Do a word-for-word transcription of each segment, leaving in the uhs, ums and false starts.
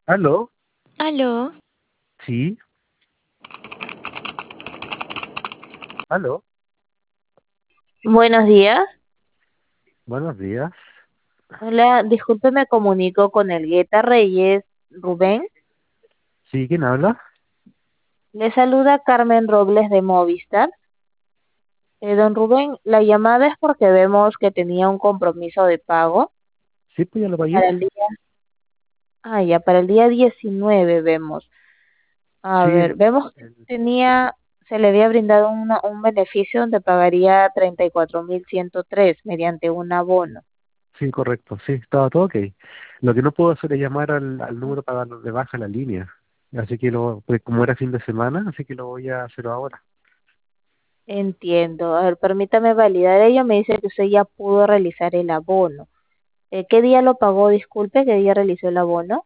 ¿Aló? Aló, Sí, aló. buenos días. Buenos días. Hola, disculpe, me comunico con el Gueta Reyes Rubén. Sí, ¿quién habla? Le saluda Carmen Robles de Movistar. Eh, don Rubén, la llamada es porque vemos que tenía un compromiso de pago Sí, pues ya lo pagué. para el día, ah, ya, para el día diecinueve vemos. A Sí, ver, el, vemos que el- tenía, se le había brindado una- un beneficio donde pagaría treinta y cuatro mil ciento tres mediante un abono. sí, correcto. Sí, estaba todo ok. Lo que no puedo hacer es llamar al, al número para darlo de baja la línea. Así que lo, pues como era fin de semana, así que lo voy a hacer ahora. Entiendo. A ver, permítame validar ello. Me dice que usted ya pudo realizar el abono. Eh, ¿qué día lo pagó? Disculpe, ¿qué día realizó el abono?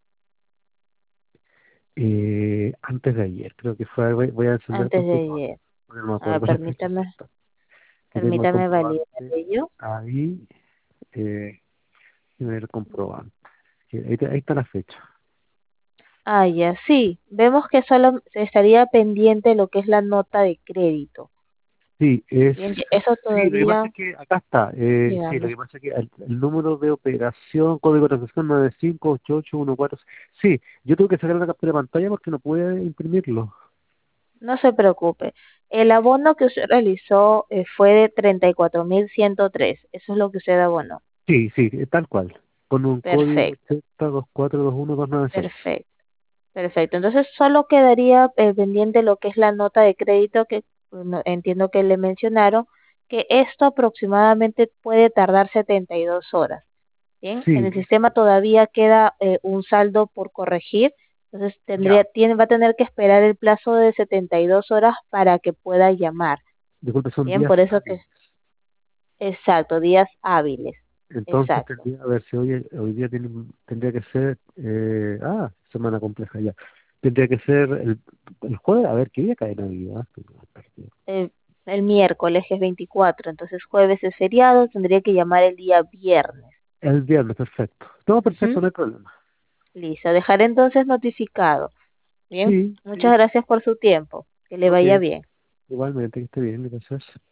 Eh, antes de ayer, creo que fue. Voy, voy a encender el Antes de computador, ayer. porque no me A ver, acuerdo la fecha permítame, exacta. Que tengo el permítame validar comprobante ello. ahí. Eh, y ver el comprobante. Que Ahí, te- ahí está la fecha. Ah, ya, sí. Vemos que solo se estaría pendiente lo que es la nota de crédito. Sí, es, Bien, que eso sí, lo que pasa todavía, es que acá está, eh, sí, lo dígame. que pasa es que el, el número de operación, código de transacción nueve cinco ocho ocho uno cuatro, sí, yo tuve que sacar una captura de pantalla porque no pude imprimirlo. No se preocupe. El abono que usted realizó eh, fue de treinta y cuatro mil ciento tres. Eso es lo que usted abonó. Sí, sí, eh, tal cual, con un código Perfecto, ochenta dos cuatro dos uno dos nueve seis. perfecto. Perfecto, entonces solo quedaría eh, pendiente lo que es la nota de crédito que bueno, entiendo que le mencionaron, que esto aproximadamente puede tardar setenta y dos horas. Bien, en Sí, el sistema todavía queda eh, un saldo por corregir, entonces tendría, ya, tiene, va a tener que esperar el plazo de setenta y dos horas para que pueda llamar. disculpe, son Bien, días por eso que, hábiles. exacto, días hábiles, Entonces exacto. tendría, a ver si hoy, hoy día tiene- tendría que ser, eh, ah, semana compleja ya. Tendría que ser el, el jueves, a ver qué día cae Navidad. Estoy mal perdido. El, el miércoles es veinticuatro, entonces jueves es feriado, tendría que llamar el día viernes. El viernes, perfecto. No, perfecto, Ujú. no hay problema. Listo, dejaré entonces notificado. Bien, Sí, muchas sí. gracias por su tiempo. Que le Ok, vaya bien. igualmente, que esté bien, gracias.